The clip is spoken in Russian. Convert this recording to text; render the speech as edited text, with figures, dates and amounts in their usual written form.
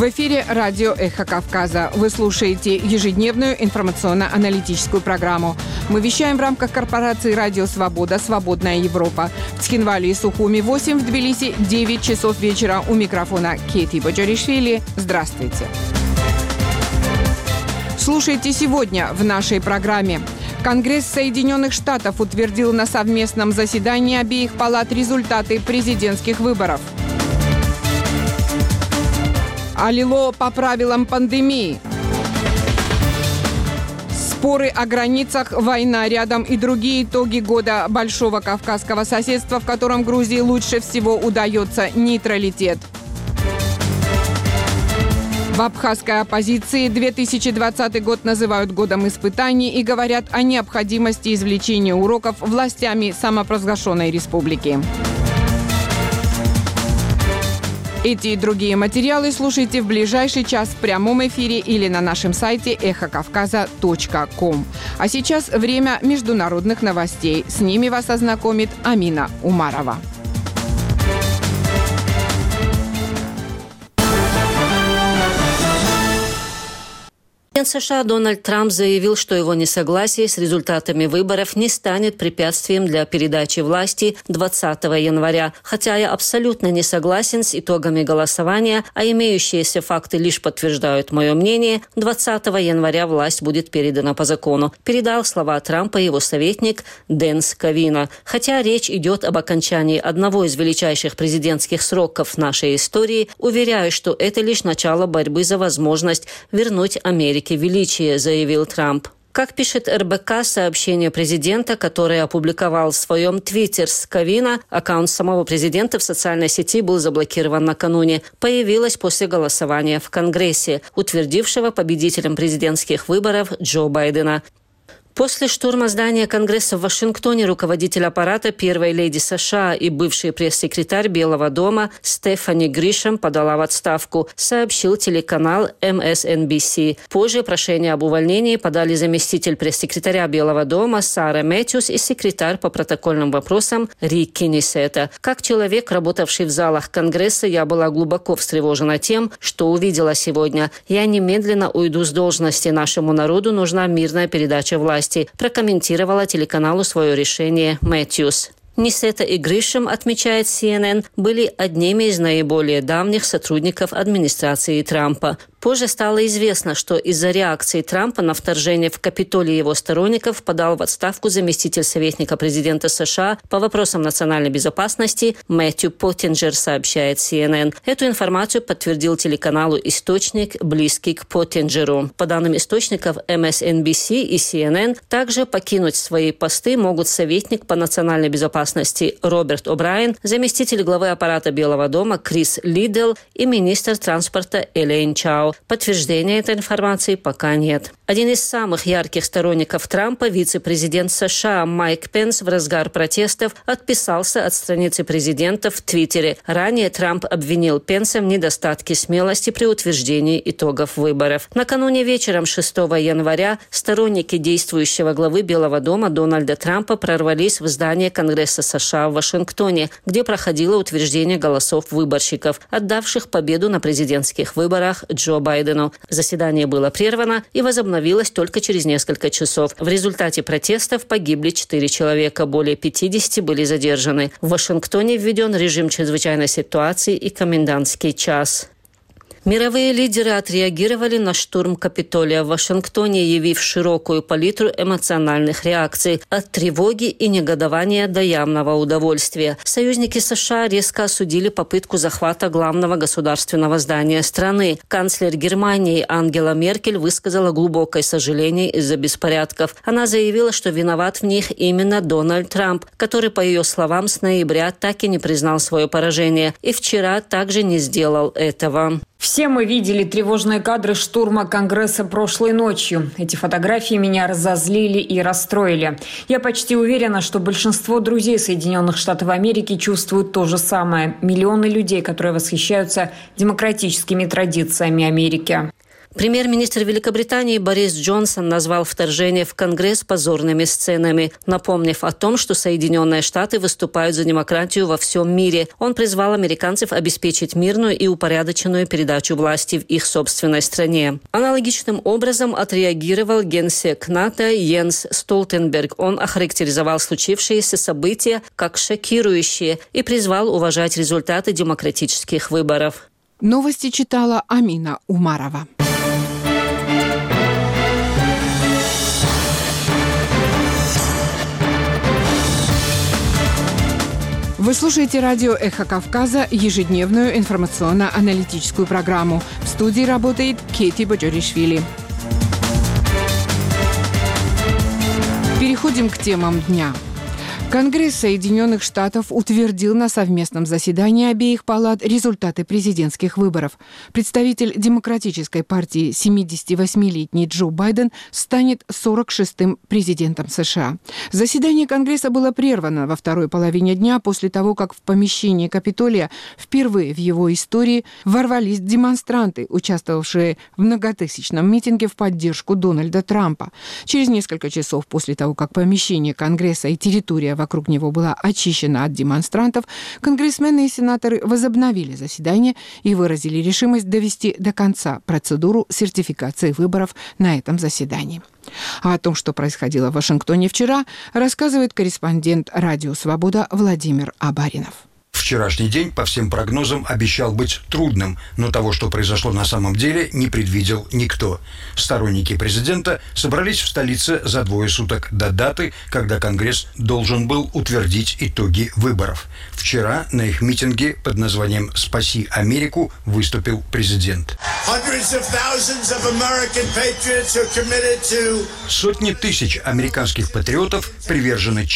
В эфире радио «Эхо Кавказа». Вы слушаете ежедневную информационно-аналитическую программу. Мы вещаем в рамках корпорации «Радио Свобода. Свободная Европа». В Цхинвале и Сухуми 8, в Тбилиси 9 часов вечера. У микрофона Кети Боджаришвили. Здравствуйте. Слушайте сегодня в нашей программе. Конгресс Соединенных Штатов утвердил на совместном заседании обеих палат результаты президентских выборов. Алило по правилам пандемии. Споры о границах, война рядом и другие итоги года большого кавказского соседства, в котором Грузии лучше всего удается нейтралитет. В абхазской оппозиции 2020 год называют годом испытаний и говорят о необходимости извлечения уроков властями самопровозглашенной республики. Эти и другие материалы слушайте в ближайший час в прямом эфире или на нашем сайте эхокавказа.ком. А сейчас время международных новостей. С ними вас ознакомит Амина Умарова. Президент США Дональд Трамп заявил, что его несогласие с результатами выборов не станет препятствием для передачи власти 20 января. Хотя я абсолютно не согласен с итогами голосования, а имеющиеся факты лишь подтверждают мое мнение, 20 января власть будет передана по закону. Передал слова Трампа его советник Дэн Сковина. Хотя речь идет об окончании одного из величайших президентских сроков нашей истории, уверяю, что это лишь начало борьбы за возможность вернуть Америке величие, заявил Трамп. Как пишет РБК, сообщение президента, которое опубликовал в своем твиттере Сковина, аккаунт самого президента в социальной сети был заблокирован накануне, появилось после голосования в Конгрессе, утвердившего победителем президентских выборов Джо Байдена. После штурма здания Конгресса в Вашингтоне руководитель аппарата первой леди США и бывший пресс-секретарь Белого дома Стефани Гришэм подала в отставку, сообщил телеканал MSNBC. Позже прошение об увольнении подали заместитель пресс-секретаря Белого дома Сара Мэтьюс и секретарь по протокольным вопросам Рикки Нисета. Как человек, работавший в залах Конгресса, я была глубоко встревожена тем, что увидела сегодня. Я немедленно уйду с должности. Нашему народу нужна мирная передача власти, прокомментировала телеканалу свое решение Мэтьюс. Нисета и Гришэм, отмечает CNN, были одними из наиболее давних сотрудников администрации Трампа. Позже стало известно, что из-за реакции Трампа на вторжение в Капитолий его сторонников подал в отставку заместитель советника президента США по вопросам национальной безопасности Мэтью Поттинджер, сообщает CNN. Эту информацию подтвердил телеканалу источник, близкий к Поттинджеру. По данным источников MSNBC и CNN, также покинуть свои посты могут советник по национальной безопасности Роберт О'Брайен, заместитель главы аппарата Белого дома Крис Лидл и министр транспорта Элейн Чао. Подтверждения этой информации пока нет. Один из самых ярких сторонников Трампа, вице-президент США Майк Пенс, в разгар протестов отписался от страницы президента в Твиттере. Ранее Трамп обвинил Пенса в недостатке смелости при утверждении итогов выборов. Накануне вечером 6 января сторонники действующего главы Белого дома Дональда Трампа прорвались в здание Конгресса США в Вашингтоне, где проходило утверждение голосов выборщиков, отдавших победу на президентских выборах Джо Байдену. Заседание было прервано и возобновилось только через несколько часов. В результате протестов погибли 4 человека, более 50 были задержаны. В Вашингтоне введен режим чрезвычайной ситуации и комендантский час. Мировые лидеры отреагировали на штурм Капитолия в Вашингтоне, явив широкую палитру эмоциональных реакций от тревоги и негодования до явного удовольствия. Союзники США резко осудили попытку захвата главного государственного здания страны. Канцлер Германии Ангела Меркель высказала глубокое сожаление из-за беспорядков. Она заявила, что виноват в них именно Дональд Трамп, который, по ее словам, с ноября так и не признал свое поражение и вчера также не сделал этого. Все мы видели тревожные кадры штурма Конгресса прошлой ночью. Эти фотографии меня разозлили и расстроили. Я почти уверена, что большинство друзей Соединенных Штатов Америки чувствуют то же самое. Миллионы людей, которые восхищаются демократическими традициями Америки. Премьер-министр Великобритании Борис Джонсон назвал вторжение в Конгресс позорными сценами, напомнив о том, что Соединенные Штаты выступают за демократию во всем мире. Он призвал американцев обеспечить мирную и упорядоченную передачу власти в их собственной стране. Аналогичным образом отреагировал генсек НАТО Йенс Столтенберг. Он охарактеризовал случившиеся события как шокирующие и призвал уважать результаты демократических выборов. Новости читала Амина Умарова. Вы слушаете радио «Эхо Кавказа», ежедневную информационно-аналитическую программу. В студии работает Кети Боджоришвили. Переходим к темам дня. Конгресс Соединенных Штатов утвердил на совместном заседании обеих палат результаты президентских выборов. Представитель Демократической партии 78-летний Джо Байден станет 46-м президентом США. Заседание Конгресса было прервано во второй половине дня после того, как в помещение Капитолия впервые в его истории ворвались демонстранты, участвовавшие в многотысячном митинге в поддержку Дональда Трампа. Через несколько часов после того, как помещение Конгресса и территория вокруг него была очищена от демонстрантов, конгрессмены и сенаторы возобновили заседание и выразили решимость довести до конца процедуру сертификации выборов на этом заседании. А о том, что происходило в Вашингтоне вчера, рассказывает корреспондент «Радио Свобода» Владимир Абаринов. Вчерашний день, по всем прогнозам, обещал быть трудным, но того, что произошло на самом деле, не предвидел никто. Сторонники президента собрались в столице за 2 суток до даты, когда Конгресс должен был утвердить итоги выборов. Вчера на их митинге под названием «Спаси Америку» выступил президент. Сотни тысяч американских патриотов привержены